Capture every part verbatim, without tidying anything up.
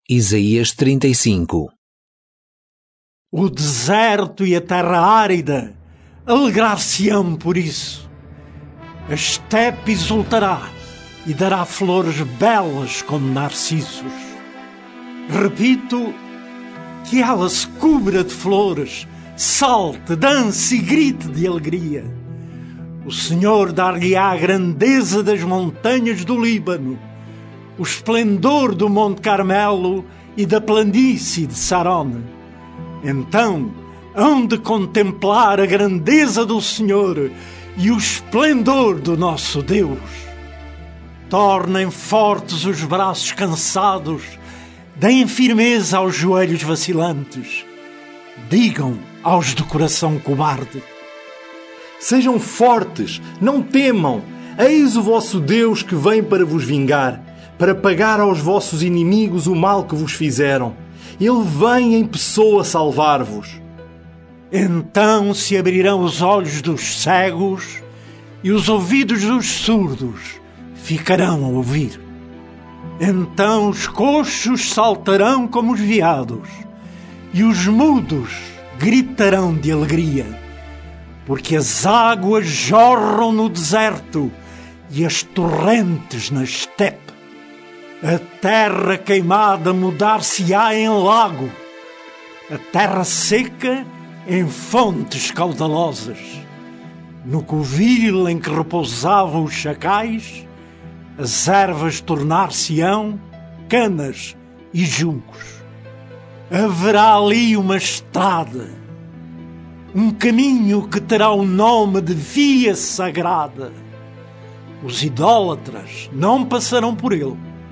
Isaías trinta e cinco. O deserto e a terra árida alegrar-se-ão por isso. A estepe exultará e dará flores belas como narcisos. Repito, que ela se cubra de flores, salte, dance e grite de alegria. O Senhor dar-lhe-á a grandeza das montanhas do Líbano, o esplendor do Monte Carmelo e da planície de Sarone. Então hão de contemplar a grandeza do Senhor e o esplendor do nosso Deus. Tornem fortes os braços cansados, deem firmeza aos joelhos vacilantes. Digam aos de coração cobarde: sejam fortes, não temam. Eis o vosso Deus que vem para vos vingar, para pagar aos vossos inimigos o mal que vos fizeram. Ele vem em pessoa salvar-vos. Então se abrirão os olhos dos cegos e os ouvidos dos surdos ficarão a ouvir. Então os coxos saltarão como os veados e os mudos gritarão de alegria, porque as águas jorram no deserto e as torrentes na estepe. A terra queimada mudar-se-á em lago, a terra seca em fontes caudalosas. No covil em que repousavam os chacais, as ervas tornar-se-ão canas e juncos. Haverá ali uma estrada, um caminho que terá o nome de Via Sagrada. Os idólatras não passarão por ele.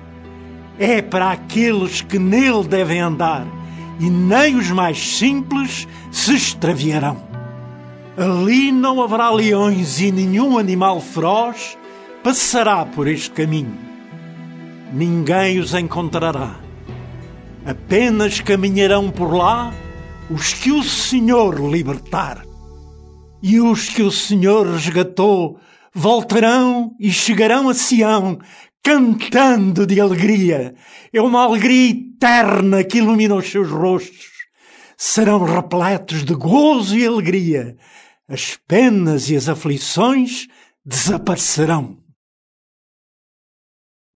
É para aqueles que nele devem andar, e nem os mais simples se extraviarão. Ali não haverá leões e nenhum animal feroz passará por este caminho. Ninguém os encontrará. Apenas caminharão por lá os que o Senhor libertar. E os que o Senhor resgatou voltarão e chegarão a Sião, cantando de alegria. É uma alegria eterna que ilumina os seus rostos. Serão repletos de gozo e alegria. As penas e as aflições desaparecerão.